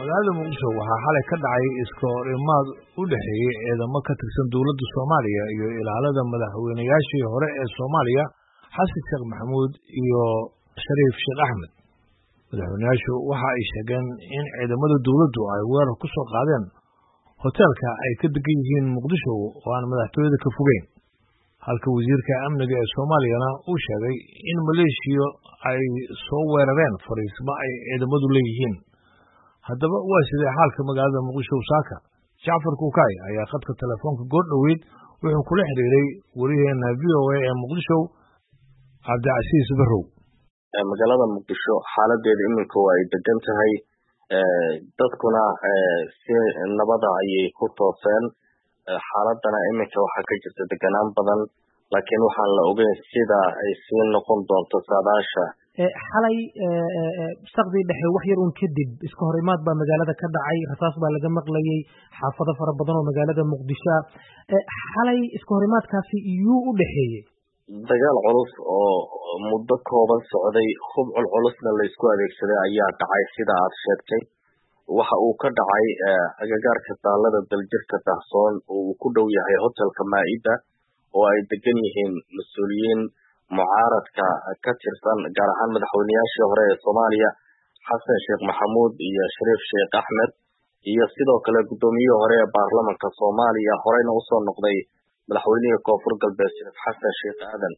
magaalada muqdisho waxaa xalay ka dhacay iska hor imaad u dhexeeyey ciidamo ka tirsan dowladda Soomaaliya iyo ilaalada madaxweynayaashii hore ee Soomaaliya Xasan Sheekh Maxamuud iyo Shariif Sheekh Axmed. Madaxweynayaashu waxa ay sheegeen in ciidamada dowladdu ay weerar ku soo qaadeen hoteelka ay ka degan yihiin Muqdisho oo aan madaxtooyada ka fogeyn, halka wasiirka amniga ee Soomaaliyana uu sheegay in maleeshiyo ay soo weerareen fariismo ay ciidamadu leeyihiin. haddaba waa sidee xaalka magaalada Muqdisho saaka? Jacfar Kuukay ayaa khadka telefoonka goor dhaweyd wuxuu kula xiriiray wariyaheena VOA ee Muqdisho Cabdicasiis Barrow. magaalada Muqdisho xaaladeeda iminka waa ay degan tahay, dadkuna si nabada ayay ku tooseen. xaaladana iminka waxaa ka jirta deganaan badan, laakiin waxaan la ogeyn sida ay sii noqon doonto saadaasha. xalay saqdii dhexe wax yar uun kadib iska hor imaad baa magaalada ka dhacay, rasaas baa laga maqlayay xaafado fara badan oo magaalada Muqdisho. xalay iska hor imaadkaasi iyuu u dhexeeyey dagaal culus oo muddo kooban socday, hub culusna la isku adeegsaday ayaa dhacay sida aad sheegtay. waxa uu ka dhacay agagaarka taalada daljirka Dahsoon oo uu ku dhow yahay hotelka Maa'ida oo ay degan yihiin mas-uuliyiin mucaaradka ka tirsan, gaar ahaan madaxweynayaashii hore ee Soomaaliya Xasan Sheekh Maxamuud iyo Shariif Sheekh Axmed, iyo sidoo kale gudoomiyihii hore ee baarlamaanka Soomaaliya horeyna usoo noqday madaxweynihii Koonfur Galbeed Shariif Xasan Sheekh Aadan.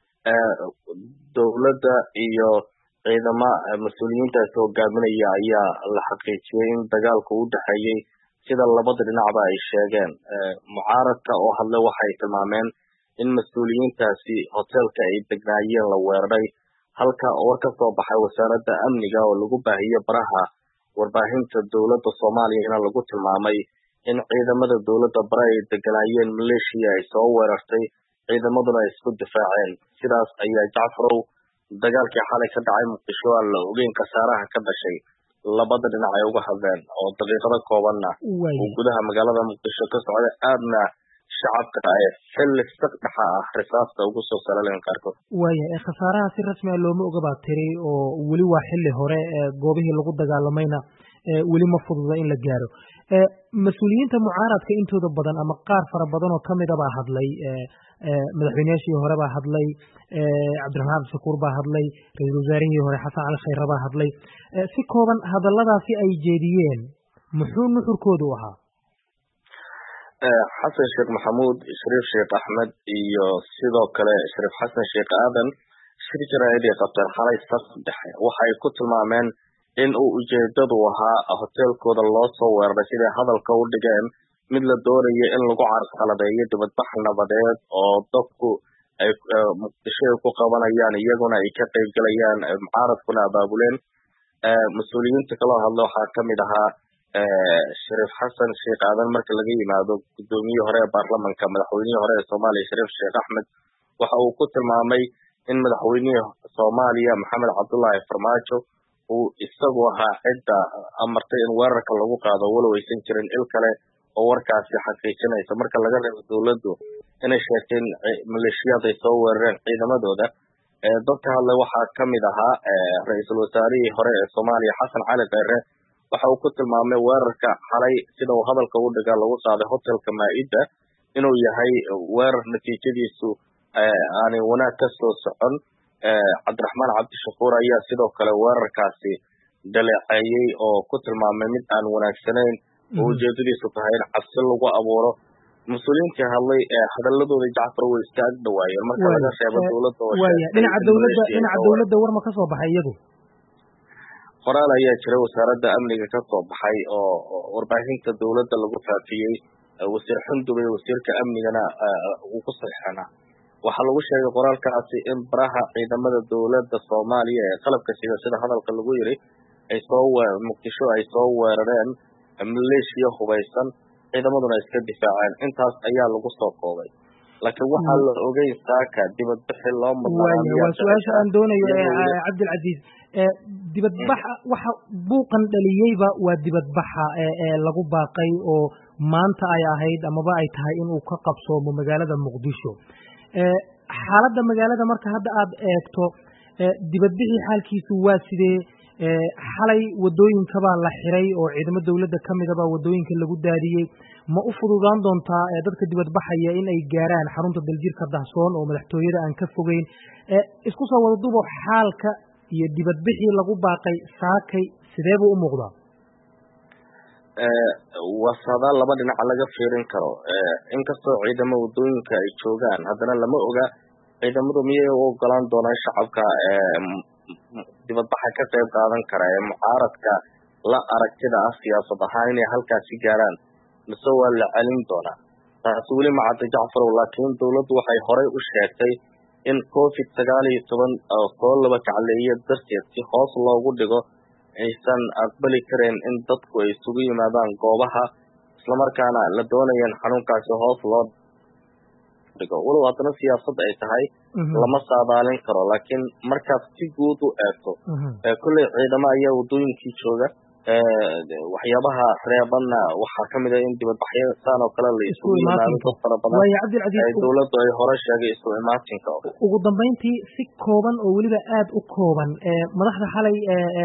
dowladda iyo ciidamo mas-uuliyiintaasi hogaaminaya ayaa la xaqiijiyey in dagaalku u dhexeeyey sida labada dhinacba ay sheegeen. mucaaradka oo hadle waxay tilmaameen in mas-uuliyiintaasi hoteelka ay degnaayeen la weeraray, halka war ka soo baxay wasaaradda amniga oo lagu baahiyey baraha warbaahinta dowladda Soomaaliyana lagu tilmaamay in ciidamada dowladda bare ay deganaayeen maleeshiya ay soo weerartay, ciidamaduna ay isku difaaceen. sidaas ayaa Jacfarow dagaalkii xalay ka dhacay Muqdisho aan la ogeyn khasaaraha ka dhashay labada dhinac ay uga hadleen, oo daqiiqado koobanna uu gudaha magaalada Muqdisho ka socday, aadna shacabka ay xilli saqdhaxa ah risaasta ugu soo salaleen qaarkood. waaya khasaaraha si rasmi ah looma oga baatiray oo weli waa xilli hore, goobihii lagu dagaalamayna weli ma fududa in la gaaro. mas-uuliyiinta mucaaradka intooda badan ama qaar fara badan oo kamid a baa hadlay, madaxweynayaashii hore baa hadlay, Cabdiraxmaan Shakuur baa hadlay, ra-iisul wasaarihii hore Xasan Cali Khayre baa hadlay. si kooban hadalladaasi ay jeediyeen muxuu nuxurkoodu ahaa? Xasan Sheekh Maxamuud, Shariif Sheekh Axmed iyo sidoo kale Shariif Xasan Sheekh Aadan shir jaraa'id ay qabteen xalay saddexe waxay ku tilmaameen in uu ujeedadu ahaa hoteelkooda loo soo weeraray siday hadalka u dhigeen mid la doonaya in lagu carqaladeeyo dibadbax nabadeed oo dadku ay Muqdisho ku qabanayaan, iyaguna ay ka qayb galayaan, mucaaradkuna abaabuleen. mas-uuliyiinta kaloo hadla waxaa kamid ahaa Shariif Xasan Sheekh Aadan. marka laga yimaado gudoomiyihii hore ee baarlamaanka, madaxweynihii hore ee Soomaaliya Shariif Sheekh Axmed, waxa uu ku tilmaamay in madaxweynihii Soomaaliya Maxamed Cabdullaahi Farmaajo uu isagu ahaa cidda amartay in weerarka lagu qaado, walow aysan jirin il kale oo warkaasi xaqiijinaysa. marka laga reebo dowladdu inay sheegtay in maleeshiyad ay soo weerareen ciidamadooda. dadka hadle waxaa kamid ahaa ra-iisul wasaarihii hore ee Soomaaliya Xasan Cali Khayre. waxa uu ku tilmaamay weerarka xalay sida uu hadalka u dhigaa lagu qaaday hotelka Maa'ida inuu yahay weerar natiijadiisu aanay wanaag ka soo socon. Cabdiraxmaan Cabdishakuur ayaa sidoo kale weerarkaasi dhaleeceeyey oo ku tilmaamay mid aan wanaagsanayn oo ujeedadiisu tahay in cabsi lagu abuuro. mas-uuliyiintii hadlay hadaladooda Jacfar way iska ag dhawaayeen marka laga reebo dowladda oo dhinaca dowladda war ma ka soo baxay iyagu? qoraal ayaa jira wasaaradda amniga ka soo baxay oo warbaahinta dowladda lagu faafiyey. wasiir Xundube iyo wasiirka amnigana uu ku saxiixanaa. waxaa lagu sheegay qoraalkaasi in baraha ciidamada dowladda Soomaaliya ee qalabka sida hadalka lagu yiri ay Muqdisho ay soo weerareen maleeshiya hubeysan, ciidamaduna iska difaaceen. intaas ayaa lagu soo koobay, laakiin waxaa la ogeyn saaka dibadbaxi loo mudnaa. waa su-aasha aan doonayo Cabdilcasiis, dibadbaxa waxa buuqan dhaliyeyba waa dibadbaxa lagu baaqay oo maanta ay ahayd amaba ay tahay in uu ka qabsoomo magaalada Muqdisho. xaaladda magaalada marka hadda aad eegto, dibadbixii xaalkiisu waa sidee? xalay wadooyinka baa la xiray oo ciidamo dawladda ka mid ah baa wadooyinka lagu daadiyey ma u fududaan doontaa dadka dibadbaxaya in ay gaaraan xarunta daljirka dahsoon oo madaxtooyada aan ka fogeyn isku soo wada dubo xaalka iyo dibadbixii lagu baaqay saakay sidee buu u muuqdaa waa saadaal laba dhinac laga fiirin karo inkastoo ciidamo wadooyinka ay joogaan haddana lama oga ciidamadu miyay u ogolaan doonaan shacabka dibadbaxa ka qayb qaadan kara ee mucaaradka la aragtida ah siyaasad ahaan inay halkaasi gaaraan mise waa la celin doonaa taasi weli ma cadda Jacfarow laakiin dawladdu waxay horey u sheegtay in COVID-19 oo soo laba kacleeya darteed si hoos loogu dhigo aysan aqbali kareen in dadku ay isugu yimaadaan goobaha islamarkaana la doonayeen xarunkaasi hoos loo dhigo walow haddana siyaasad ay tahay lama saadaalin karo laakiin markaad si guud u eegto kulley ciidamo ayaa wadooyinkii jooga waxyaabaha reebanna waxaa kamid ah in dibadbaxyada saan oo kale la isugu yimaado dad fara badan dawladdu ay hore sheegay isu imaatinka ugu dambeyntii si kooban oo weliba aada u kooban madaxda xalay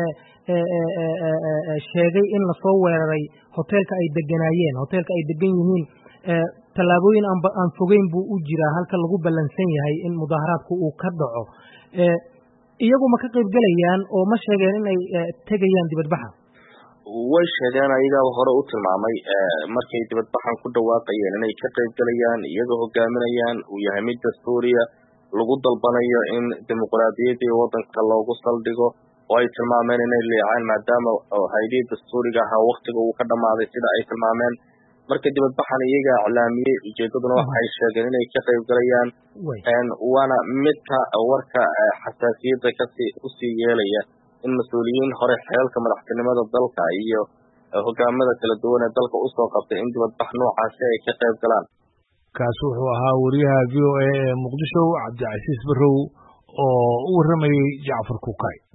sheegay in lasoo weeraray hoteelka ay deganaayeen hoteelka ay degan yihiin tallaabooyin aan fogeyn buu u jiraa halka lagu ballansan yahay in mudaaharaadku uu ka dhaco iyagu ma ka qayb gelayaan oo ma sheegeen in ay tegayaan dibadbaxa way sheegeen ayagaa hore u tilmaamay markay dibadbaxan ku dhawaaqayeen inay ka qayb galayaan iyagoo hogaaminayaan uu yahay mid dastuuriya lagu dalbanayo in dimuqraadiyadii waddanka loogu saldhigo oo ay tilmaameen inay leecaan maadaama hay-adihii dastuuriga ahaa waktiga uu ka dhammaaday sida ay tilmaameen marka dibadbaxan iyagaa iclaamiyey ujeedaduna waxay sheegeen inay ka qayb galayaan waana midka warka xasaasiyadda usii yeelaya in mas-uuliyiin hore xeelka madaxtinimada dalka iyo hogaamada kala duwan ee dalka usoo qabtay in dibadbax noocaasi ay ka qayb galaan kaasi wuxuu ahaa wariyaha v o a ee muqdisho cabdicasiis barrow oo u warramayey Jacfar Kukay